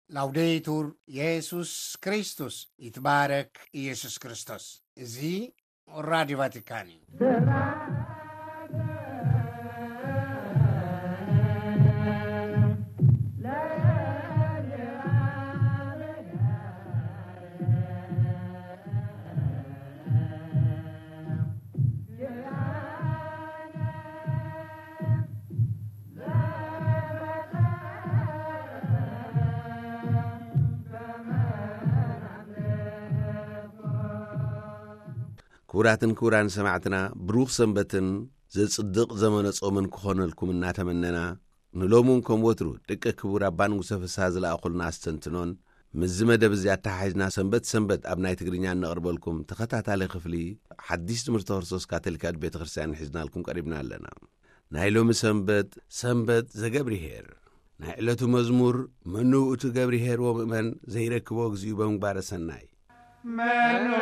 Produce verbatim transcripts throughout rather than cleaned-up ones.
ላውዴቱር ኢየሱስ ክርስቶስ ይትባረክ ኢየሱስ ክርስቶስ። እዚ ራዲዮ ቫቲካን እዩ። كوراتن كوران سمعتنا بروخ سنبتن زي صدق زمن صومن كخون لكم ناتمننا نلومونكم وترو دك كبور ابان وسف سازل اقولنا استنتنون مزمده بزيات تحاجنا سنبت سنبت ابناي تغرينيا نقربلكم تخاتاتالي خفلي حديث تمرت ورسوس كاتلكات بيت ክርስቲያን حزنا لكم قريبنا لنا نايلوم سنبت سنبت زغبريهر نايلتو مزمور منو اتو غبريهر ومن زيركبو غزيو بمغبار سناي منو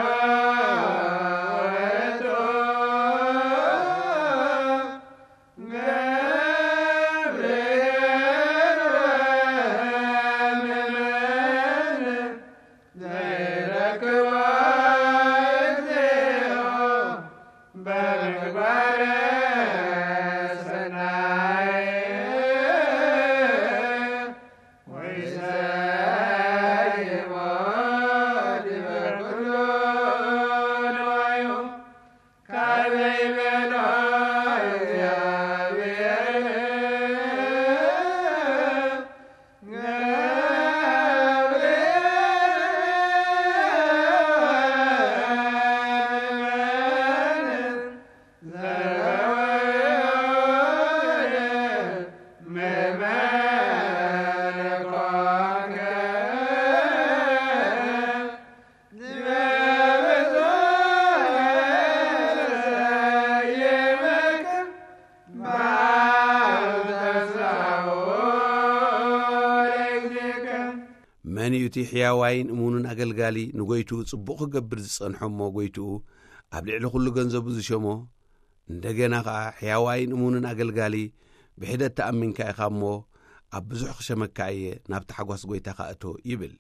من يتي حياوين امونن اغلغالي نغويتو صبوخ غبر زصنحمو غويتو ابلعل كل ገንዘቡ ዝሸሞ እንደገና حياوين امونن اغلغالي بحدت تامن كايخامو ابزح خشمكايه نابت حغوس غويتا خاطو يبل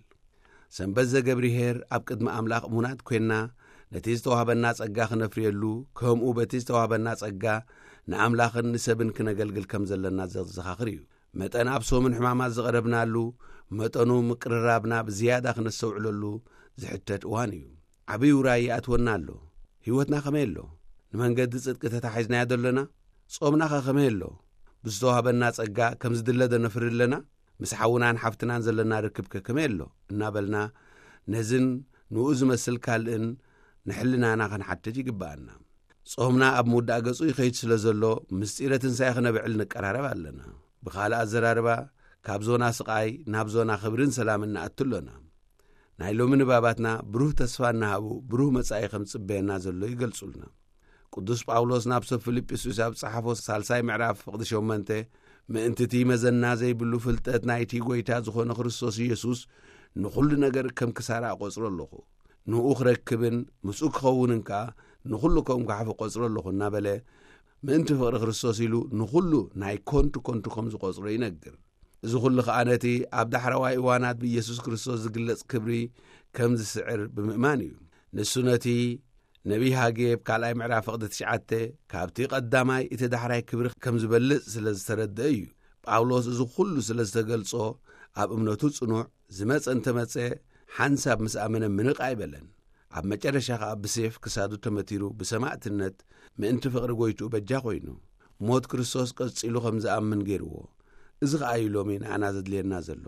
سنبز غبريهر اب قدم املاق امونات كوينا نتيستو هابنا صغا خنفريلو كمو بتيستو هابنا صغا ناملاخن نسبن كنغلغل كم زلنا زخاخريو متن ابسو من حمامات زقربنالو متنو مقررابنا بزياده خنسوعللو زحتت وانيو عبي وراي اتونالو هيوتنا خميلو نمنقد صدق تتحيزنا يدلنا صومنا خميلو بزتوها بنا صقا كم زدلده نفرلنا مسحونا نحفتنا نزلنا ركبك كميلو نابلنا نزن نوز مسل كالن نحلنا انا خنحتج يقبانا صومنا اب مودا قصو يخيت سلازلو مسيرتن سايخنا بعلن قرارب علنا بخاله ازراربا كابزونا سقاي نابزونا خبرن سلامنا اتلونا نايلومن باباتنا بروح تسفانا ابو بروح مصاي خمص بينا زلو يغلصلنا قدوس باولوس نابس فيليبيس اب صحافو سالساي معراف فقد شومنته منتتي مزنا زي بلو فلطت نايتي غويتا زخونه ክርስቶስ ኢየሱስ نخل ነገር كم كسارا قصرلخو نو اخركبن مسوق خوننكا نخلكم كحف قصرلخو نابله منت فقر ክርስቶስ ይሉ نخل ناي كونت كونت كم زقصر ينجر زخل خانتي اب دحرواي وانات بيسوع ክርስቶስ ዝግለጽ ክብሪ ከም ዝስዕር ብምእማንዩ ንሱነቲ ነቢ ሃጌብ ካልኣይ ምዕራፍ ፍቅደ ትሽዓተ ካብቲ ቀዳማይ እቲ ዳሕራይ ክብሪ ከም ዝበልጽ ስለ ዝተረድአ እዩ ጳውሎስ እዚ ኩሉ ስለ ዝተገልጾ ኣብ እምነቱ ጽኑዕ ዝመጸ እንተመጸ ሓንሳብ ምስ ኣመነ ምንቕ ኣይበለን ኣብ መጨረሻ ከዓ ብሴፍ ክሳዱ ተመቲሩ ብሰማዕትነት ምእንቲ ፍቅሪ ጎይቱ በጃ ኮይኑ ሞት ክርስቶስ ቀጽሉ ከም ዝኣምን ገይርዎ እዚ ከዓ እዩ ሎሚ ንኣና ዘድልየና ዘሎ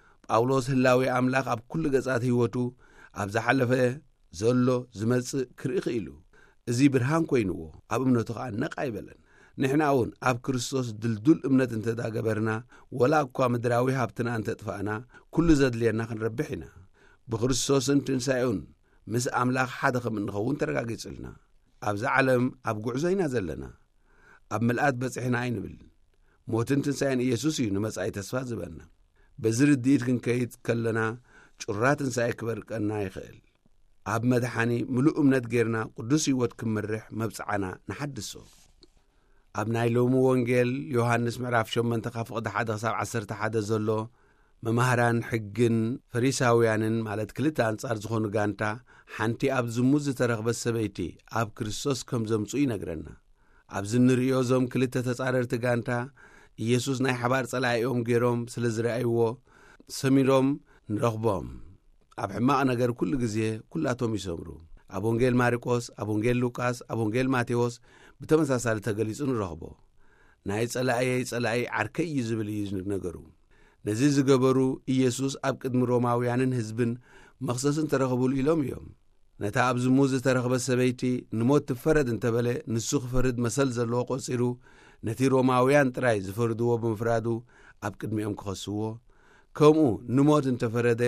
ጳውሎስ ህላዊ ኣምላኽ ኣብ ኩሉ ገጻት ህይወቱ ኣብ ዝሓለፈ ዘሎ ዝመጽእ ክርኢ ኽኢሉ እዚ ብርሃን ኮይኑዎ ኣብ እምነቱ ከዓ ነቕ ኣይበለን ንሕና እውን ኣብ ክርስቶስ ድልዱል እምነት እንተዳገበርና ወላ እኳ ምድራዊ ሃብትና እንተጥፋእና ኩሉ ዘድልየና ክንረብሕ ኢና ብክርስቶስን ትንሳኤውን ምስ ኣምላኽ ሓደ ከም እንኸውን ተረጋጊጽልና ኣብዚ ዓለም ኣብ ጉዕዞ ኢና ዘለና ኣብ ምልኣት በፂሕና ኣይንብል ሞትን ትንሳኤን ኢየሱስ እዩ ንመጻኢ ተስፋ ዝበና በዚ ርድኢት ክንከይድ ከለና ጩራ ትንሳኤ ክበርቀና ይኽእል ኣብ መድሓኒ ምሉእ እምነት ጌርና ቅዱስ ህይወት ክምርሕ መብጽዓና ንሓድሶ ኣብ ናይ ሎሙ ወንጌል ዮሐንስ ምዕራፍ ሸሞንተ ፍቅደ ሓደ ክሳብ ዓሰርተ ሓደ ዘሎ መማህራን ሕግን ፈሪሳውያንን ማለት ክልተ አንጻር ዝኾኑ ጋንታ ሓንቲ ኣብ ዝሙት ዝተረኽበት ሰበይቲ ኣብ ክርስቶስ ከም ዘምፁ ይነግረና። ኣብዚ ንሪኦ ዞም ክልተ ተጻረርቲ ጋንታ ኢየሱስ ናይ ሓባር ጸላኢኦም ገይሮም ስለ ዝረኣይዎ ሰሚሮም ንረኽቦም። ኣብ ሕማቕ ነገር ኩሉ ግዜ ኩላቶም ይሰምሩ። ኣብ ወንጌል ማርቆስ፣ ኣብ ወንጌል ሉቃስ፣ ኣብ ወንጌል ማቴዎስ ብተመሳሳሊ ተገሊጹ ንረኽቦ። ናይ ጸላእየይ ጸላእይ ዓርከይ እዩ ዝብል እዩ ነገሩ። ነዚ ዝገበሩ ኢየሱስ ኣብ ቅድሚ ሮማውያንን ህዝብን መኽሰስን ተረኽቡሉ ኢሎም እዮም። ነታ ኣብ ዝሙት ዝተረኽበት ሰበይቲ ንሞት ትፈረድ እንተበለ ንሱ ክፈርድ መሰል ዘለዎ ቖፂሩ ነቲ ሮማውያን ጥራይ ዝፈርድዎ ብምፍራዱ ኣብ ቅድሚኦም ክኸስዎ፣ ከምኡ ንሞት እንተፈረደ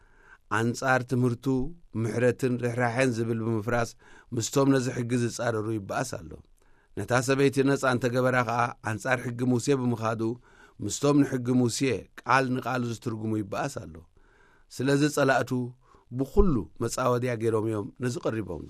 አንጻር ትምህርቱ ምሕረትን ርሕራሕን ዝብል ብምፍራስ ምስቶም ነዚ ሕጊ ዝጻረሩ ይበኣስ ኣሎ። ነታ ሰበይቲ ነፃ እንተገበራ ከዓ አንጻር ሕጊ ሙሴ ብምኻዱ ምስቶም ንሕጊ ሙሴ ቃል ንቓል ዝትርጉሙ ይበኣስ ኣሎ። ስለዚ ጸላእቱ ብኹሉ መጻወድያ ገይሮም እዮም ነዚ ቐሪቦምሉ።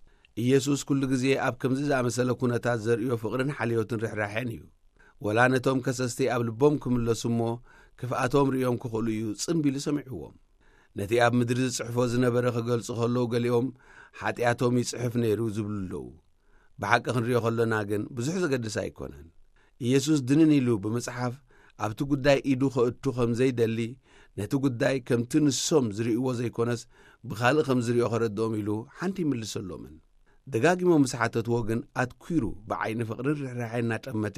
ኢየሱስ ኩሉ ግዜ ኣብ ከምዚ ዝኣመሰለ ኩነታት ዘርእዮ ፍቕርን ሓልዮትን ርሕራሕን እዩ። ወላ ነቶም ከሰስቲ ኣብ ልቦም ክምለሱ እሞ ክፍኣቶም ርእዮም ክኽእሉ እዩ ጽምቢሉ ሰሚዕዎም። ነቲ ኣብ ምድሪ ዝጽሕፎ ዝነበረ ክገልጹ ከለዉ ገሊኦም ሓጢኣቶም ይጽሕፍ ነይሩ ዝብሉ ኣለዉ። ብሓቂ ክንሪኦ ከለና ግን ብዙሕ ዘገድስ ኣይኮነን። ኢየሱስ ድንን ኢሉ ብምጽሓፍ ኣብቲ ጉዳይ ኢዱ ኸእቱ ከም ዘይደሊ ነቲ ጉዳይ ከምቲ ንሶም ዝርእይዎ ዘይኮነስ ብኻልእ ከም ዝርእዮ ኸረድኦም ኢሉ ሓንቲ ይምልሰሎምን። ደጋጊሞም ምስ ሓተትዎ ግን ኣትኲሩ ብዓይኒ ፍቕርን ርሕራሕን እናጠመተ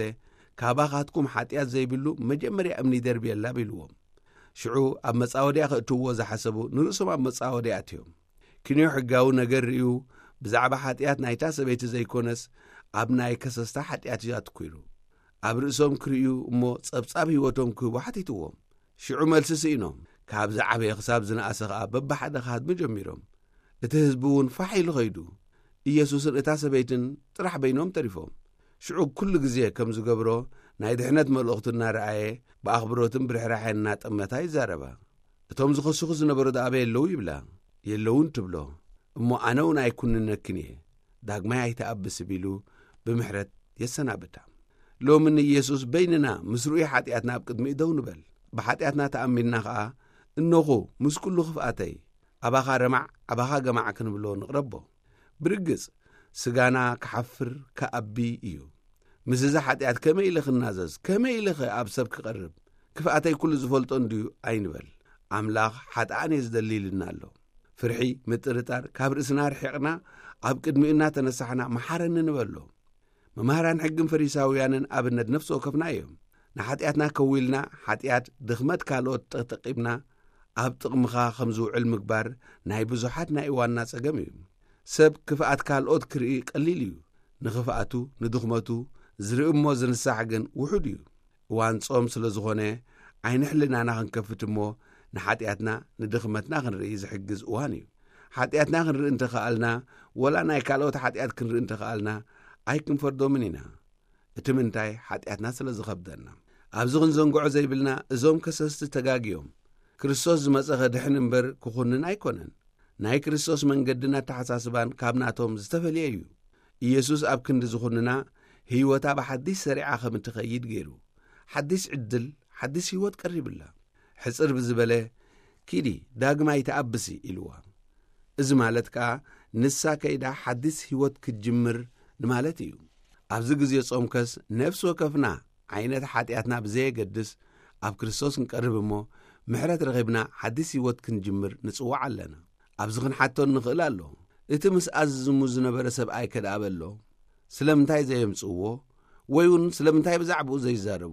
ካባኻትኩም ሓጢኣት ዘይብሉ መጀመርያ እምኒ ደርብየላ ኢልዎም። ሽዑ ኣብ መጻወድያ ኸእትውዎ ዝሓሰቡ ንርእሶም ኣብ መጻወድያ ኣትዮም። ክንዮ ሕጋዊ ነገር ርእዩ ብዛዕባ ሓጢኣት ናይታ ሰበይቲ ዘይኮነስ ኣብ ናይ ከሰስታ ሓጢኣት እዩ ኣትኲሩ። ኣብ ርእሶም ክርእዩ እሞ ጸብጻብ ህይወቶም ክህቡ ሓቲትዎም። ሽዑ መልሲ ስኢኖም። ካብ ዝዓበየ ክሳብ ዝነኣሰ ኸዓ በብሓደ ኻድሚ ጀሚሮም። እቲ ህዝቢ እውን ፋሕ ኢሉ ኸይዱ ኢየሱስን እታ ሰበይትን ጥራሕ በይኖም ተሪፎም። ሽዑ ኩሉ ግዜ ከም ዝገብሮ ናይ ድሕነት መልእኽቱ እናረኣየ ብኣኽብሮትን ብርሕራሕን እናጠመታ ይዛረባ። እቶም ዝኸስኹ ዝነበሩ ዳኣበ የለዉ ይብላ። የለውን ትብሎ እሞ ኣነ እውን ኣይኩንነክን እየ ዳግማይ ኣይተኣብስ ቢሉ ብምሕረት የሰናብታ። ሎምን ኢየሱስ በይንና ምስ ርኡይ ሓጢኣትና ኣብ ቅድሚኡ ደው ንበል። ብሓጢኣትና ተኣሚንና ኸዓ እነኹ ምስ ኩሉ ኽፍኣተይ ኣባኻ ረማዕ ኣባኻ ገማዕ ክንብሎ ንቕረቦ። ብርግጽ ስጋና ክሓፍር ከኣቢ እዩ። ምስ እዛ ሓጢኣት ከመይ ኢለ ኽናዘዝ ከመይ ኢለ ኣብ ሰብ ክቐርብ ክፍኣተይ ኩሉ ዝፈልጦ እንድዩ ኣይንበል። ኣምላኽ ሓጥኣን እየ ዝደሊ ኢልና ኣሎ። ፍርሒ ምጥርጣር ካብ ርእስና ርሒቕና ኣብ ቅድሚኡና ተነሳሕና መሓረኒ ንበሎ። መምሃራን ሕግን ፈሪሳውያንን ኣብነት ነፍሲ ወከፍና እዮም። ንሓጢኣትና ከዊልና ሓጢኣት ድኽመት ካልኦት ተጠቒምና ኣብ ጥቕምኻ ከም ዝውዕል ምግባር ናይ ብዙሓት ናይ እዋንና ጸገም እዩ። ሰብ ክፍኣት ካልኦት ክርኢ ቀሊል እዩ። ንኽፍኣቱ ንድኽመቱ ዝርኢ እሞ ዝንሳሕ ግን ውሑድ እዩ። እዋን ጾም ስለ ዝኾነ ዓይንሕልናና ክንከፍት እሞ ንሓጢኣትና ንድኽመትና ክንርኢ ዝሕግዝ እዋን እዩ። ሓጢኣትና ክንርኢ እንተኸኣልና ወላ ናይ ካልኦት ሓጢኣት ክንርኢ እንተኸኣልና ኣይክንፈርዶምን ኢና። እቲ ምንታይ ሓጢኣትና ስለ ዝኸብደና። ኣብዚ ክንዘንግዖ ዘይብልና እዞም ከሰስቲ ተጋጊዮም ክርስቶስ ዝመጸኸ ድሕን እምበር ክኹንን ኣይኮነን። ናይ ክርስቶስ መንገድና ተሓሳስባን ካብ ናቶም ዝተፈልየ እዩ። ኢየሱስ ኣብ ክንዲ ዝኹንና ህይወታ ብሓዲስ ሰሪዓ ከም እትኸይድ ገይሩ ሓዲስ ዕድል ሓዲስ ህይወት ቀሪብላ። ሕፅር ብዝበለ ኪዲ ዳግማይ ተኣብሲ ኢልዋ። እዚ ማለት ከዓ ንሳ ከይዳ ሓዲስ ህይወት ክጅምር ንማለት እዩ። ኣብዚ ግዜ ጾምከስ ነፍሲ ወከፍና ዓይነት ሓጢኣትና ብዘየገድስ ኣብ ክርስቶስ ክንቀርብ እሞ ምሕረት ረኺብና ሓዲስ ህይወት ክንጅምር ንጽዋዕ ኣለና። ኣብዚ ክንሓቶን ንኽእል ኣሎ። እቲ ምስ ኣዝሙ ዝነበረ ሰብኣይ ከድኣበሎ ስለምንታይ ዘየምጽዎ ወይ እውን ስለምንታይ ብዛዕባኡ ዘይዛረቡ?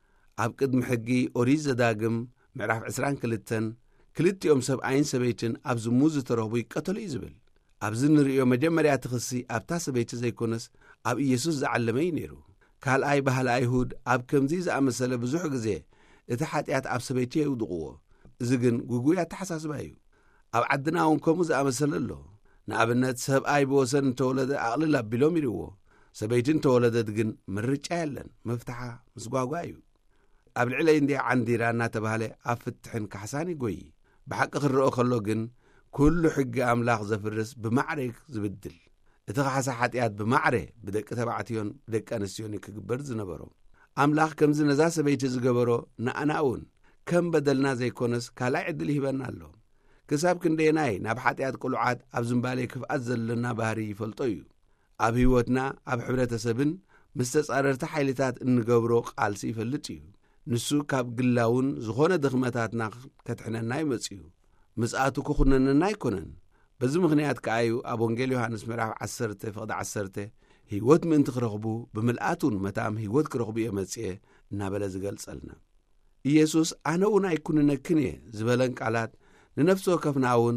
ኣብ ቅድሚ ሕጊ ኦሪት ዘዳግም ምዕራፍ ዕስራን ክልተን ክልቲኦም ሰብኣይን ሰበይትን ኣብ ዝሙት ዝተረኽቡ ይቀተሉ እዩ ዝብል። ኣብዚ ንርእዮ መጀመርያ ትኽሲ ኣብታ ሰበይቲ ዘይኮነስ ኣብ ኢየሱስ ዝዓለመ እዩ ነይሩ። ካልኣይ ባህሊ ኣይሁድ ኣብ ከምዚ ዝኣመሰለ ብዙሕ ግዜ እቲ ሓጢኣት ኣብ ሰበይቲ የውድቕዎ። እዚ ግን ጉጉያ ተሓሳስባ እዩ። ኣብ ዓድና እውን ከምኡ ዝኣመሰለ ኣሎ። ንኣብነት ሰብኣይ ብወሰን እንተወለደ ኣቕልል ኣቢሎም ይርዎ። ሰበይቲ እንተወለደት ግን ምርጫ የለን፣ መፍትሓ ምስጓጓ እዩ። ኣብ ልዕለይ እንዲ ዓንዲራ እናተባህለ ኣብ ፍትሕን ካሕሳን ይጐይ። ብሓቂ ክርኦ ከሎ ግን ኩሉ ሕጊ ኣምላኽ ዘፍርስ ብማዕረ ዝብድል እቲ ኻሓሳ ሓጢኣት ብማዕረ ብደቂ ተባዕትዮን ብደቂ ኣንስትዮን ክግበር ዝነበሮ ኣምላኽ ከምዚ ነዛ ሰበይቲ ዝገበሮ ንኣና እውን ከም በደልና ዘይኮነስ ካልኣይ ዕድል ይህበና ኣሎ። ክሳብ ክንደየናይ ናብ ሓጢኣት ቁልዓት ኣብ ዝምባሌ ክፍኣት ዘለና ባህሪ ይፈልጦ እዩ። ኣብ ህይወትና ኣብ ሕብረተሰብን ምስ ተጻረርቲ ሓይልታት እንገብሮ ቃልሲ ይፈልጥ እዩ። ንሱ ካብ ግላውን ዝኾነ ድኽመታትና ከትሕነና ይመጽእ እዩ። ምጽኣቱ ክኹነነና ኣይኮነን። በዚ ምኽንያት ከኣዩ ኣብ ወንጌል ዮሃንስ ምዕራፍ ዓሰርተ ፍቕዲ ዓሰርተ ህይወት ምእንቲ ክረኽቡ ብምልኣቱን መታም ህይወት ክረኽቡ እየ መጽአ እናበለ ዝገልጸልና ኢየሱስ ኣነ እውን ኣይኩንነክን እየ ዝበለን ቃላት ንነፍሶ ከፍናውን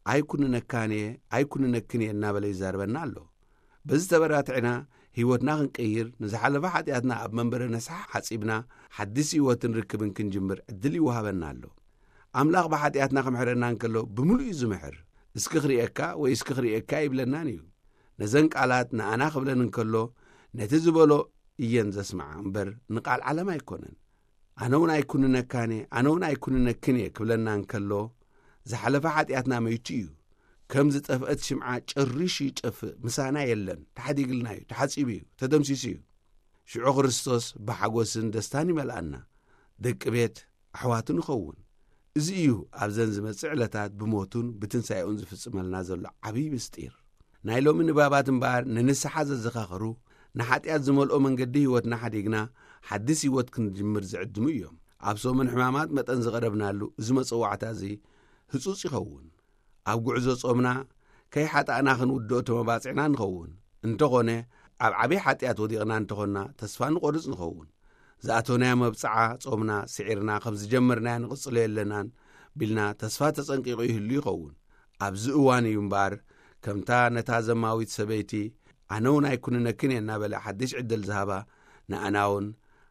ኣይኩንነካን እየ ኣይኩንነክን እየ እናበለ ይዛርበና ኣሎ። በዚ ተበራትዕና ህይወትና ክንቀይር ንዝሓለፈ ሓጢኣትና ኣብ መንበረ ነስሓ ሓጺብና ሓድስ ህይወትን ርክብን ክንጅምር ዕድል ይወሃበና ኣሎ። ኣምላኽ ብሓጢኣትና ከምሕረና እንከሎ ብምሉእ እዩ ዝምሕር። እስኪ ክሪአካ ወይ እስኪ ክሪአካ ይብለናን እዩ። ነዘን ቃላት ንኣና ክብለን እንከሎ ነቲ ዝበሎ እየን ዘስማዓ እምበር ንቓል ዓለም ኣይኮነን። ኣነ እውን ኣይኩንነካን እየ ኣነ እውን ኣይኩንነክን እየ ክብለና እንከሎ ዝሓለፈ ሓጢኣትና መይቱ እዩ። ከም ዝጠፍአት ሽምዓ ጨሪሽ ይጠፍእ፣ ምሳና የለን፣ ተሓዲግልና እዩ፣ ተሓጺቡ እዩ፣ ተደምሲሱ እዩ። ሽዑ ክርስቶስ ብሓጎስን ደስታን ይመልአና፣ ደቂ ቤት ኣሕዋትን ይኸውን። እዚ እዩ ኣብዘን ዝመጽእ ዕለታት ብሞቱን ብትንሳኤኡን ዝፍጽመልና ዘሎ ዓብዪ ምስጢር። ናይ ሎሚ ንባባት እምበኣር ንንስሓ ዘዘኻኽሩ ንሓጢኣት ዝመልኦ መንገዲ ህይወትና ሓዲግና ሓድስ ህይወት ክንጅምር ዝዕድሙ እዮም። ኣብ ሶምን ሕማማት መጠን ዝቐረብናሉ እዚ መጽዋዕታ እዚ ህጹጽ ይኸውን። ኣብ ጉዕዞ ጾምና ከይሓጣእና ክንውድኦ ተመባፂዕና ንኸውን። እንተኾነ ኣብ ዓበይ ሓጢኣት ወዲቕና እንተኾንና ተስፋ ንቖርጽ ንኸውን። ዝኣተውናያ መብጽዓ ጾምና ስዒርና ከም ዝጀመርናያ ንቕጽሎ የለናን ቢልና ተስፋ ተጸንቂቑ ይህሉ ይኸውን። ኣብዚ እዋን እዩ እምበኣር ከምታ ነታ ዘማዊት ሰበይቲ ኣነ እውን ኣይኩንነክን እየ እናበለ ሓድሽ ዕድል ዝሃባ ንኣና እውን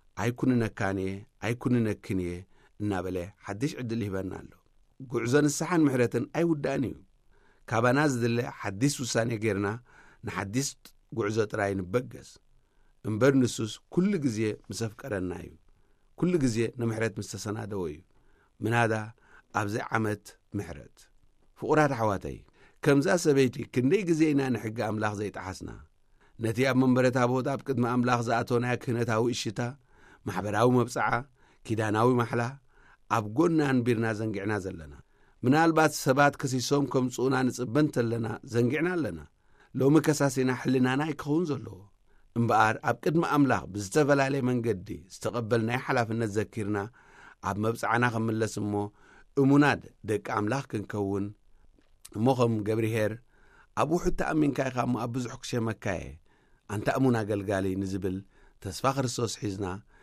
ኣይኩንነካን እየ ኣይኩንነክን እየ እናበለ ሓድሽ ዕድል ይህበና ኣሎ። ጉዕዞ ንስሓን ምሕረትን ኣይውዳእን እዩ። ካባና ዝድለ ሓድስ ውሳኔ ጌርና ንሓድስ ጉዕዞ ጥራይ ንበገስ እምበር ንሱስ ኩሉ ግዜ ምስ ኣፍቀረና እዩ። ኩሉ ግዜ ንምሕረት ምስ ተሰናደወ እዩ። ምናዳ ኣብዚ ዓመት ምሕረት ፍቑራት ኣሕዋተይ ከምዛ ሰበይቲ ክንደይ ግዜ ኢና ንሕጊ ኣምላኽ ዘይጠሓስና። ነቲ ኣብ መንበረ ታቦት ኣብ ቅድሚ ኣምላኽ ዝኣተወናያ ክህነታዊ እሽታ፣ ማሕበራዊ መብጽዓ፣ ኪዳናዊ ማሕላ ኣብ ጎና ንቢርና ዘንጊዕና ዘለና። ምናልባት ሰባት ከሲሶም ከምጽኡና ንጽበን ተለና ዘንጊዕና ኣለና። ሎሚ ከሳሲና ሕልናና ይክኸውን ዘለዎ እምበኣር ኣብ ቅድሚ ኣምላኽ ብዝተፈላለየ መንገዲ ዝተቐበልናይ ሓላፍነት ዘኪርና ኣብ መብጽዓና ኸምለስ እሞ እሙናድ ደቂ ኣምላኽ ክንከውን እሞ ኸም ገብሪሄር ኣብ ውሑድ ተኣሚንካ ኢኻ እሞ ኣብ ብዙሕ ክሸመካየ ኣንታ እሙን ኣገልጋሊ ንዝብል ተስፋ ክርስቶስ ሒዝና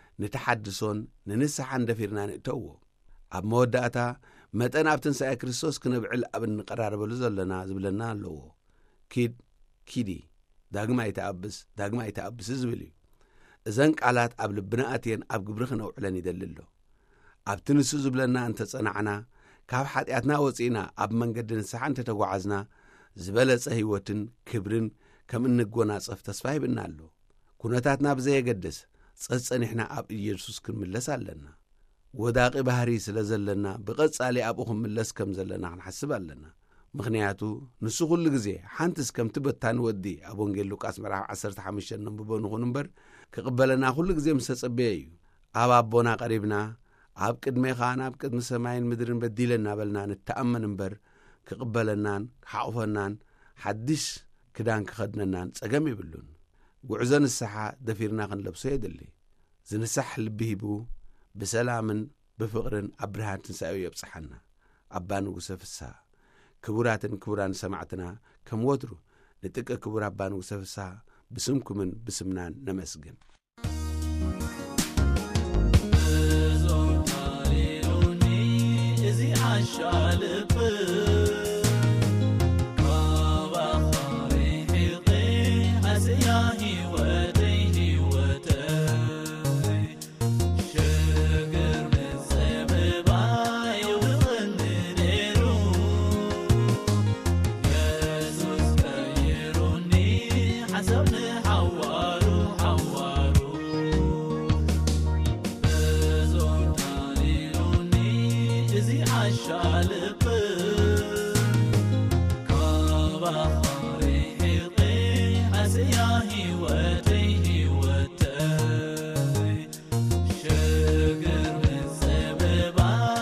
ንተሓድሶን ንንስሓን ደፊርና ንእተውዎ። ኣብ መወዳእታ መጠን ኣብ ትንሣኤ ክርስቶስ ክነብዕል ኣብ እንቀራርበሉ ዘለና ዝብለና ኣለዎ። ኪድ ኪዲ ዳግማ ኣይተኣብስ ዳግማ ኣይተኣብስ ዝብል እዩ። እዘን ቃላት ኣብ ልብና ኣትየን ኣብ ግብሪ ክነውዕለን ይደሊ ኣሎ። ኣብቲ ንሱ ዝብለና እንተጸናዕና ካብ ሓጢኣትና ወፂእና ኣብ መንገዲ ንስሓ እንተተጓዓዝና ዝበለጸ ህይወትን ክብርን ከም እንጎናጸፍ ተስፋ ይብና ኣሎ። ኩነታትና ብዘየገድስ ጸጸኒሕና ኣብ ኢየሱስ ክንምለስ ኣለና። ወዳቂ ባህሪ ስለ ዘለና ብቐጻሊ ኣብኡ ክንምለስ ከም ዘለና ክንሓስብ ኣለና። ምኽንያቱ ንሱ ኩሉ ግዜ ሓንቲስ ከምቲ በታኒ ወዲ ኣብ ወንጌል ሉቃስ ምዕራፍ ዓሰርተ ሓሙሽተ ነንብቦ ንኹን እምበር ክቕበለና ኩሉ ግዜ ምስ ተጸበየ እዩ። ኣብ ኣቦና ቀሪብና ኣብ ቅድሜኻ ናብ ቅድሚ ሰማይን ምድርን በዲለ እናበልና ንተኣመን እምበር ክቕበለናን ክሓቑፈናን ሓድሽ ክዳን ክኸድነናን ጸገም ይብሉን። ጉዕዞ ንስሓ ደፊርና ክንለብሶ የድሊ። ዝንሳሕ ልቢ ሂቡ ብሰላምን ብፍቕርን ኣብ ብርሃን ትንሣኤው የብጽሓና። ኣባ ንጉሰ ፍስሓ ክቡራትን ክቡራን ሰማዕትና ከም ወትሩ ንጥቀ ክቡር ኣባ ንጉሰ ፍስሓ ብስምኩምን ብስምናን ነመስግን። شجر من سبب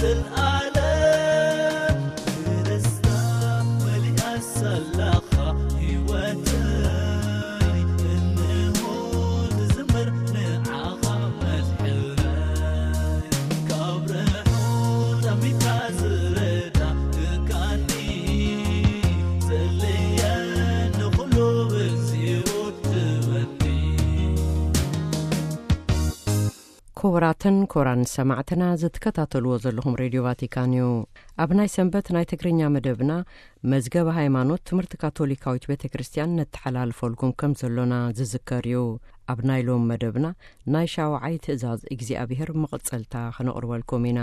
ክቡራትን ክቡራን ሰማዕትና ዝትከታተልዎ ዘለኹም ሬድዮ ቫቲካን እዩ። ኣብ ናይ ሰንበት ናይ ትግርኛ መደብና መዝገበ ሃይማኖት ትምህርቲ ካቶሊካዊት ቤተ ክርስቲያን ነተሓላልፈልኩም ከም ዘሎና ዝዝከር እዩ። ኣብ ናይ ሎም መደብና ናይ ሻውዓይ ትእዛዝ እግዚኣብሔር መቕፀልታ ክነቕርበልኩም ኢና።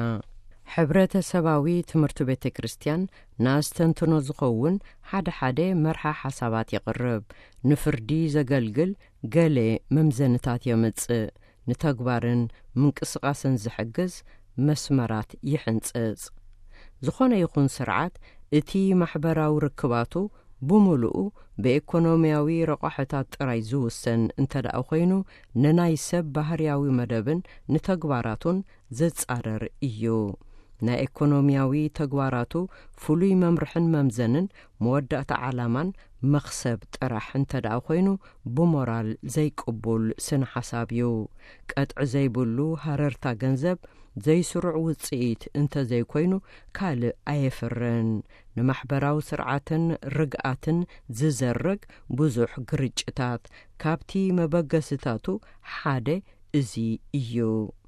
ሕብረተሰባዊ ትምህርቲ ቤተ ክርስቲያን ናስተንትኖ ዝኸውን ሓደ ሓደ መርሓ ሓሳባት ይቕርብ። ንፍርዲ ዘገልግል ገሌ መምዘንታት የምጽእ፣ ንተግባርን ምንቅስቓስን ዝሕግዝ መስመራት ይሕንጽጽ። ዝኾነ ይኹን ስርዓት እቲ ማሕበራዊ ርክባቱ ብምሉኡ ብኢኮኖሚያዊ ረቋሕታት ጥራይ ዝውሰን እንተደኣ ኮይኑ ንናይ ሰብ ባህርያዊ መደብን ንተግባራቱን ዘጻረር እዩ። ናይ ኢኮኖሚያዊ ተግባራቱ ፍሉይ መምርሕን መምዘንን መወዳእታ ዓላማን መኽሰብ ጥራሕ እንተደኣ ኮይኑ ብሞራል ዘይቅቡል ስነ ሓሳብ እዩ። ቀጥዒ ዘይብሉ ሃረርታ ገንዘብ ዘይስሩዕ ውፅኢት እንተዘይኮይኑ ካልእ ኣየፍርን። ንማሕበራዊ ስርዓትን ርግኣትን ዝዘርግ ብዙሕ ግርጭታት ካብቲ መበገስታቱ ሓደ እዚ እዩ።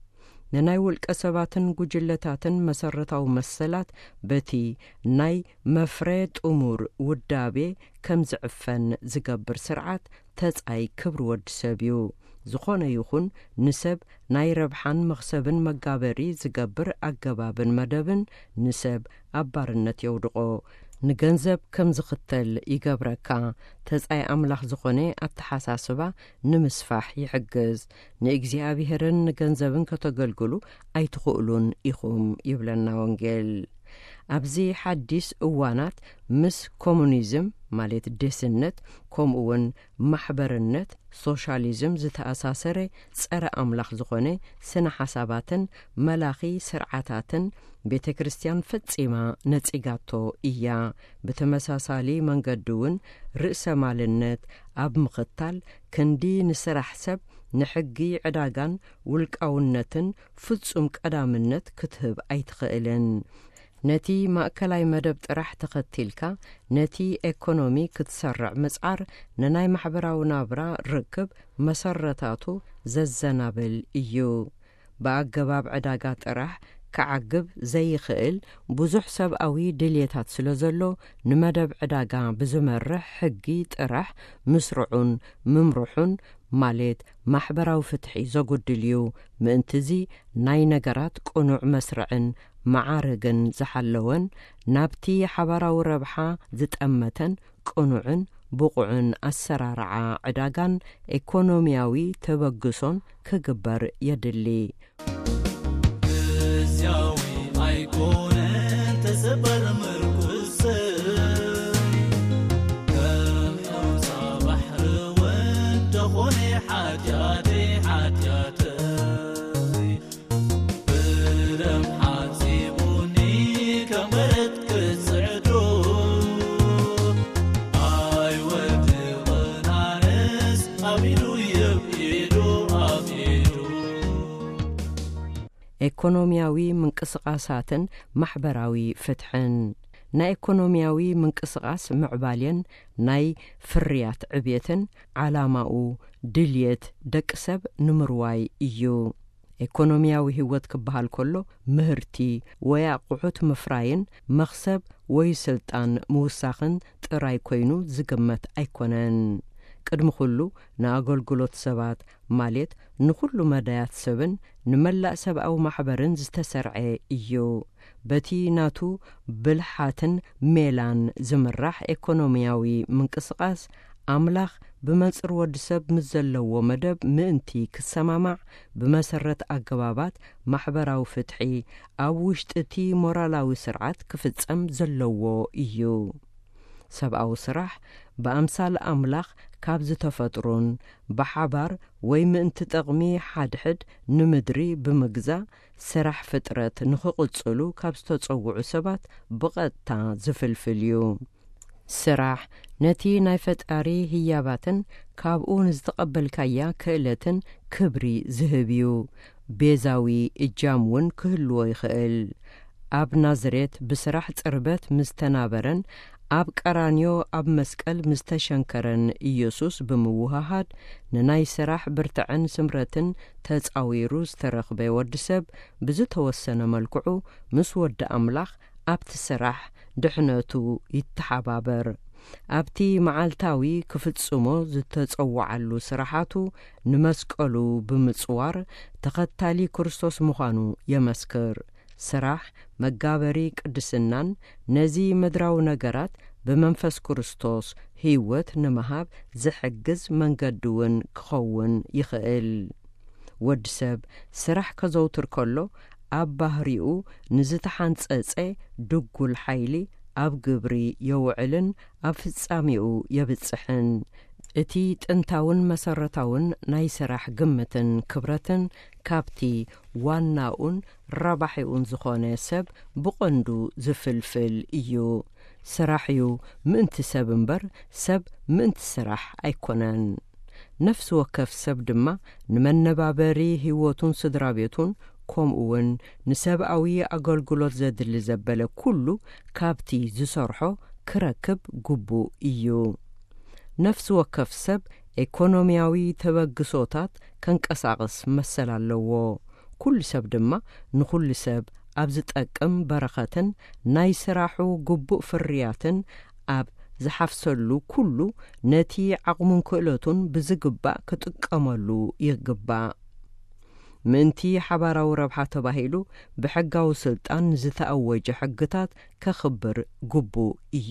ንናይ ውልቀ ሰባትን ጉጅለታትን መሰረታዊ መሰላት በቲ ናይ መፍረ ጥሙር ውዳቤ ከም ዝዕፈን ዝገብር ስርዓት ተጻይ ክብሪ ወዲ ሰብ እዩ። ዝኾነ ይኹን ንሰብ ናይ ረብሓን መኽሰብን መጋበሪ ዝገብር ኣገባብን መደብን ንሰብ ኣብ ባርነት የውድቆ፣ ንገንዘብ ከም ዝኽተል ይገብረካ። ተጻይ ኣምላኽ ዝኾነ ኣተሓሳስባ ንምስፋሕ ይሕግዝ። ንእግዚኣብሔርን ንገንዘብን ከተገልግሉ ኣይትኽእሉን ኢኹም ይብለና ወንጌል። ኣብዚ ሓዲስ እዋናት ምስ ኮሙኒዝም ማለት ደስነት ከምኡውን ማሕበርነት ሶሻሊዝም ዝተኣሳሰረ ጸረ ኣምላኽ ዝኾነ ስነ ሓሳባትን መላኺ ስርዓታትን ቤተ ክርስቲያን ፈጺማ ነጺጋቶ እያ። ብተመሳሳሊ መንገዲ እውን ርእሰ ማልነት ኣብ ምኽታል ክንዲ ንስራሕ ሰብ ንሕጊ ዕዳጋን ውልቃውነትን ፍጹም ቀዳምነት ክትህብ ኣይትኽእልን። ነቲ ማእከላይ መደብ ጥራሕ ተኸቲልካ ነቲ ኢኮኖሚ ክትሰርዕ ምጽዓር ንናይ ማሕበራዊ ናብራ ርክብ መሰረታቱ ዘዘናብል እዩ። ብኣገባብ ዕዳጋ ጥራሕ ክዓግብ ዘይኽእል ብዙሕ ሰብኣዊ ድልየታት ስለ ዘሎ ንመደብ ዕዳጋ ብዝመርሕ ሕጊ ጥራሕ ምስርዑን ምምርሑን ማለት ማሕበራዊ ፍትሒ ዘጉድል እዩ። ምእንትዚ ናይ ነገራት ቁኑዕ መስርዕን መዓርግን ዝሓለወን ናብቲ ሓበራዊ ረብሓ ዝጠመተን ቁኑዕን ብቑዕን ኣሰራርዓ ዕዳጋን ኢኮኖሚያዊ ተበግሶን ክግበር የድሊ። እዚያዊ ኣይኮነን ተሰበር ምርኩስ ከም ሕውሳ ባሕሪ ወን ተኾነ ሓትያተ ሓትያተ ኢኮኖሚያዊ ምንቅስቓሳትን ማሕበራዊ ፍትሕን ናይ ኢኮኖሚያዊ ምንቅስቓስ ምዕባልየን ናይ ፍርያት ዕብየትን ዓላማኡ ድልየት ደቂ ሰብ ንምርዋይ እዩ። ኢኮኖሚያዊ ህይወት ክበሃል ከሎ ምህርቲ ወይ ኣቑሑት ምፍራይን መኽሰብ ወይ ስልጣን ምውሳኽን ጥራይ ኮይኑ ዝግመት ኣይኮነን። ቅድሚ ኩሉ ንኣገልግሎት ሰባት ማለት ንኩሉ መዳያት ሰብን ንመላእ ሰብኣዊ ማሕበርን ዝተሰርዐ እዩ። በቲ ናቱ ብልሓትን ሜላን ዝምራሕ ኢኮኖሚያዊ ምንቅስቓስ ኣምላኽ ብመንጽር ወዲ ሰብ ምስ ዘለዎ መደብ ምእንቲ ክሰማማዕ ብመሰረት ኣገባባት ማሕበራዊ ፍትሒ ኣብ ውሽጢ እቲ ሞራላዊ ስርዓት ክፍጸም ዘለዎ እዩ። ሰብኣዊ ስራሕ ብኣምሳል ኣምላኽ ካብ ዝተፈጥሩን ብሓባር ወይ ምእንቲ ጠቕሚ ሓድሕድ ንምድሪ ብምግዛእ ስራሕ ፍጥረት ንኽቕጽሉ ካብ ዝተጸውዑ ሰባት ብቐጥታ ዝፍልፍል እዩ። ስራሕ ነቲ ናይ ፈጣሪ ህያባትን ካብኡ ንዝተቐበልካያ ክእለትን ክብሪ ዝህብ እዩ። ቤዛዊ እጃም እውን ክህልዎ ይኽእል። ኣብ ናዝሬት ብስራሕ ጽርበት ምስ ተናበረን ኣብ ቀራንዮ ኣብ መስቀል ምስ ተሸንከረን ኢየሱስ ብምውሃሃድ ንናይ ስራሕ ብርትዕን ስምረትን ተጻዊሩ ዝተረኽበ ወዲ ሰብ ብዝተወሰነ መልክዑ ምስ ወዲ ኣምላኽ ኣብቲ ስራሕ ድሕነቱ ይተሓባበር። ኣብቲ መዓልታዊ ክፍጽሞ ዝተጸውዓሉ ስራሓቱ ንመስቀሉ ብምጽዋር ተኸታሊ ክርስቶስ ምዃኑ የመስክር። ስራሕ መጋበሪ ቅድስናን ነዚ ምድራዊ ነገራት ብመንፈስ ክርስቶስ ህይወት ንምሃብ ዝሕግዝ መንገዲ እውን ክኸውን ይኽእል። ወዲ ሰብ ስራሕ ከዘውትር ከሎ ኣብ ባህሪኡ ንዝተሓንጸጸ ድጉል ሓይሊ ኣብ ግብሪ የውዕልን ኣብ ፍጻሚኡ የብጽሕን። እቲ ጥንታውን መሰረታውን ናይ ስራሕ ግምትን ክብረትን ካብቲ ዋናኡን ረባሒኡን ዝኾነ ሰብ ብቐንዱ ዝፍልፍል እዩ። ስራሕ እዩ ምእንቲ ሰብ እምበር ሰብ ምእንቲ ስራሕ ኣይኮነን። ነፍሲ ወከፍ ሰብ ድማ ንመነባበሪ ህይወቱን ስድራ ቤቱን ከምኡውን ንሰብኣዊ ኣገልግሎት ዘድሊ ዘበለ ኩሉ ካብቲ ዝሰርሖ ክረክብ ግቡእ እዩ። ነፍሲ ወከፍ ሰብ ኢኮኖሚያዊ ተበግሶታት ከንቀሳቕስ መሰል ኣለዎ። ኩሉ ሰብ ድማ ንኩሉ ሰብ ኣብ ዝጠቅም በረኸትን ናይ ስራሑ ግቡእ ፍርያትን ኣብ ዝሓፍሰሉ ኩሉ ነቲ ዓቕሙን ክእለቱን ብዝግባእ ክጥቀመሉ ይግባእ። ምእንቲ ሓባራዊ ረብሓ ተባሂሉ ብሕጋዊ ስልጣን ዝተኣወጀ ሕግታት ከኽብር ግቡእ እዩ።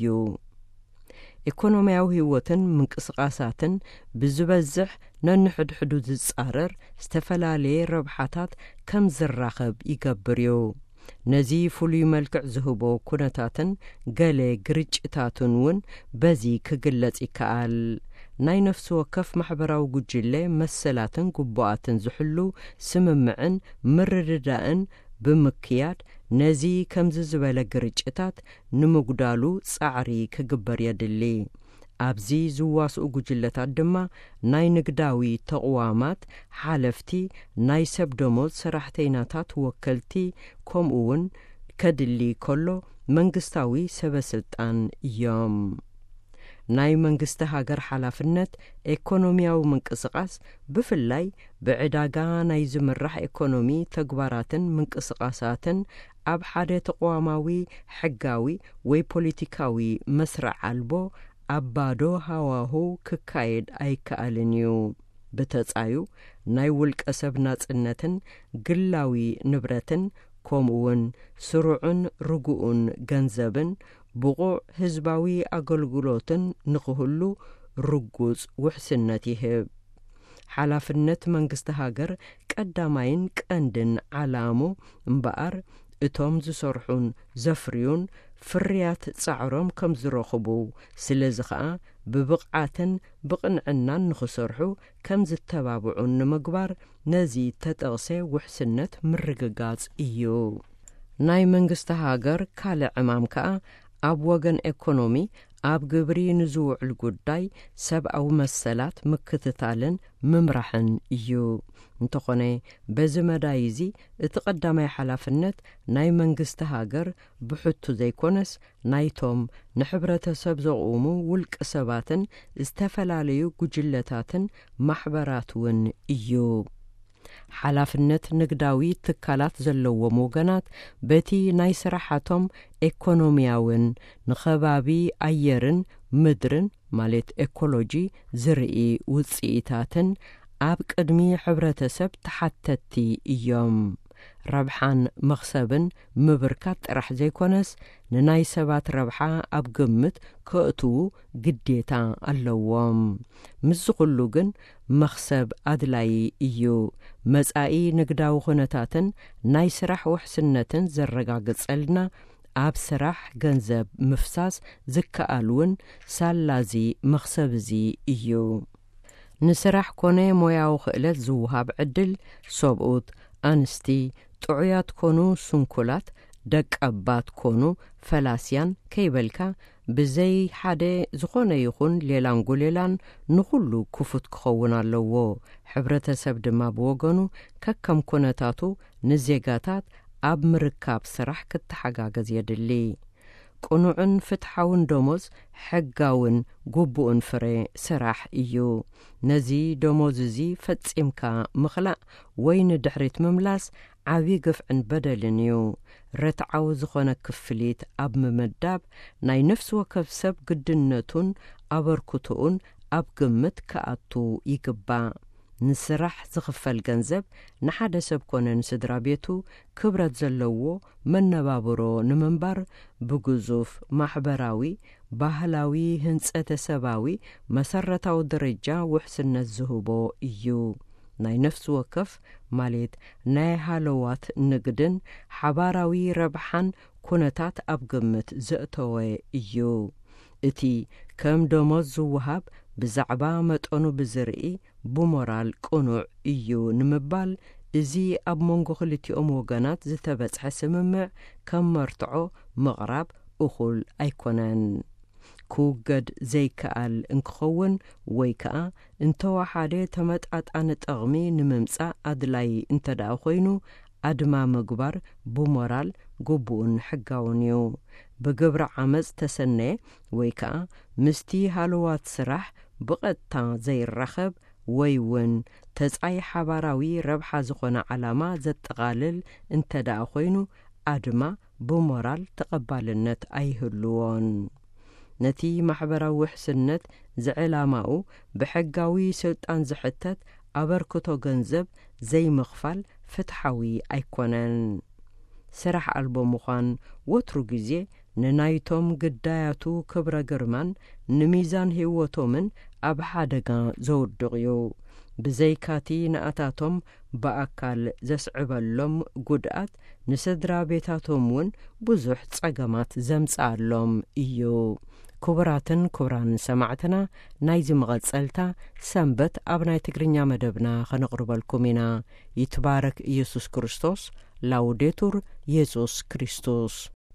ኢኮኖሚያዊ ህይወትን ምንቅስቓሳትን ብዝበዝሕ ነንሕድሕዱ ዝጻረር ዝተፈላለየ ረብሓታት ከም ዝራኸብ ይገብር እዩ። ነዚ ፍሉይ መልክዕ ዝህቦ ኩነታትን ገለ ግርጭታትን እውን በዚ ክግለጽ ይከኣል። ናይ ነፍሲ ወከፍ ማሕበራዊ ጉጅለ መሰላትን ግቡኣትን ዝሕሉ ስምምዕን ምርድዳእን ብምክያድ ነዚ ከምዚ ዝበለ ግርጭታት ንምጉዳሉ ጻዕሪ ክግበር የድሊ። ኣብዚ ዝዋስኡ ጉጅለታት ድማ ናይ ንግዳዊ ተቕዋማት ሓለፍቲ፣ ናይ ሰብ ደሞዝ ሰራሕተኛታት ወከልቲ ከምኡውን ከድሊ ከሎ መንግስታዊ ሰበስልጣን እዮም። ናይ መንግስቲ ሃገር ሓላፍነት ኢኮኖሚያዊ ምንቅስቓስ ብፍላይ ብዕዳጋ ናይ ዝምራሕ ኢኮኖሚ ተግባራትን ምንቅስቓሳትን ኣብ ሓደ ተቋማዊ ሕጋዊ ወይ ፖለቲካዊ መስርዕ ኣልቦ ኣብ ባዶ ሃዋሁ ክካየድ ኣይከኣልን እዩ። ብተጻዩ ናይ ውልቀ ሰብ ናጽነትን ግላዊ ንብረትን ከምኡውን ስሩዕን ርጉኡን ገንዘብን ብቑዕ ህዝባዊ ኣገልግሎትን ንኽህሉ ርጉጽ ውሕስነት ይህብ። ሓላፍነት መንግስቲ ሃገር ቀዳማይን ቀንድን ዓላሙ እምበኣር እቶም ዝሰርሑን ዘፍርዩን ፍርያት ጻዕሮም ከም ዝረኽቡ፣ ስለዚ ኸዓ ብብቕዓትን ብቕንዕናን ንኽሰርሑ ከም ዝተባብዑን ንምግባር ነዚ ተጠቕሰ ውሕስነት ምርግጋጽ እዩ። ናይ መንግስቲ ሃገር ካልእ ዕማም ከዓ ኣብ ወገን ኢኮኖሚ ኣብ ግብሪ ንዝውዕል ጉዳይ ሰብኣዊ መሰላት ምክትታልን ምምራሕን እዩ። እንተኾነ በዚ መዳይ እዚ እቲ ቀዳማይ ሓላፍነት ናይ መንግስቲ ሃገር ብሕቱ ዘይኮነስ ናይቶም ንሕብረተሰብ ዘቕውሙ ውልቀ ሰባትን ዝተፈላለዩ ጉጅለታትን ማሕበራት እውን እዩ። ሓላፍነት ንግዳዊ ትካላት ዘለዎም ወገናት በቲ ናይ ስራሓቶም ኢኮኖሚያውን ንኸባቢ ኣየርን ምድርን ማለት ኤኮሎጂ ዝርኢ ውፅኢታትን ኣብ ቅድሚ ሕብረተሰብ ተሓተቲ እዮም። ረብሓን መኽሰብን ምብርካት ጥራሕ ዘይኮነስ ንናይ ሰባት ረብሓ ኣብ ግምት ከእትዉ ግዴታ ኣለዎም። ምስ ኩሉ ግን መኽሰብ ኣድላይ እዩ። መጻኢ ንግዳዊ ኩነታትን ናይ ስራሕ ውሕስነትን ዘረጋግጸልና ኣብ ስራሕ ገንዘብ ምፍሳስ ዝከኣልውን ሳላዚ መኽሰብ እዚ እዩ። ንስራሕ ኮነ ሞያዊ ክእለት ዝውሃብ ዕድል ሰብኡት፣ ኣንስቲ፣ ጥዑያት ኮኑ ስንኩላት ደቅ አባት ኮኑ ፈላስያን ከይበልካ ብዘይ ሓደ ዝኾነ ይኹን ሌላን ጎሌላን ንኹሉ ክፉት ክኸውን ኣለዎ። ሕብረተሰብ ድማ ብወገኑ ከከም ኩነታቱ ንዜጋታት ኣብ ምርካብ ስራሕ ክትሓጋገዝ የድሊ። ቁኑዕን ፍትሓውን ደሞዝ ሕጋውን ጉቡኡን ፍሬ ስራሕ እዩ። ነዚ ደሞዝ እዚ ፈጺምካ ምኽላእ ወይ ንድሕሪት ምምላስ ዓብዪ ግፍዕን በደልን እዩ። ረትዓዊ ዝኾነ ክፍሊት ኣብ ምምዳብ ናይ ነፍሲ ወከፍ ሰብ ግድነቱን ኣበርክቶኡን ኣብ ግምት ከኣቱ ይግባእ። ንስራሕ ዝኽፈል ገንዘብ ንሓደ ሰብ ኮነ ንስድራ ቤቱ ክብረት ዘለዎ መነባብሮ ንምንባር ብግዙፍ ማሕበራዊ ባህላዊ ህንጸተ ሰባዊ መሰረታዊ ደረጃ ውሕስነት ዝህቦ እዩ። ናይ ነፍሲ ወከፍ ማለት ናይ ሃለዋት ንግድን ሓባራዊ ረብሓን ኩነታት ኣብ ግምት ዘእተወ እዩ። እቲ ከም ደሞዝ ዝውሃብ ብዛዕባ መጠኑ ብዝርኢ ብሞራል ቁኑዕ እዩ ንምባል እዚ ኣብ መንጎ ክልቲኦም ወገናት ዝተበጽሐ ስምምዕ ከም መርትዖ ምቕራብ እኹል ኣይኮነን። ክውገድ ዘይከኣል እንክኸውን ወይ ከዓ እንተወሓደ ተመጣጣኒ ጠቕሚ ንምምጻእ ኣድላይ እንተደኣ ኮይኑ ኣድማ ምግባር ብሞራል ግቡኡን ሕጋውን እዩ። ብግብሪ ዓመፅ ተሰነየ ወይ ከዓ ምስቲ ሃለዋት ስራሕ ብቐጥታ ዘይራኸብ ወይ እውን ተጻይ ሓባራዊ ረብሓ ዝኾነ ዓላማ ዘጠቓልል እንተደኣ ኮይኑ ኣድማ ብሞራል ተቐባልነት ኣይህልዎን። ነቲ ማሕበራዊ ውሕስነት ዝዕላማኡ ብሕጋዊ ስልጣን ዝሕተት ኣበርክቶ ገንዘብ ዘይምኽፋል ፍትሓዊ ኣይኮነን። ስራሕ ኣልቦ ምዃን ወትሩ ግዜ ንናይቶም ግዳያቱ ክብረ ግርማን ንሚዛን ህይወቶምን ኣብ ሓደጋ ዘውድቕ እዩ። ብዘይካቲ ንኣታቶም ብኣካል ዘስዕበሎም ጉድኣት ንስድራ ቤታቶም እውን ብዙሕ ጸገማት ዘምጽኣሎም እዩ። ክቡራትን ክቡራን ሰማዕትና ናይዚ መቐጸልታ ሰንበት ኣብ ናይ ትግርኛ መደብና ኸነቕርበልኩም ኢና። ይትባረክ ኢየሱስ ክርስቶስ። ላውዴቱር ኢየሱስ ክርስቶስ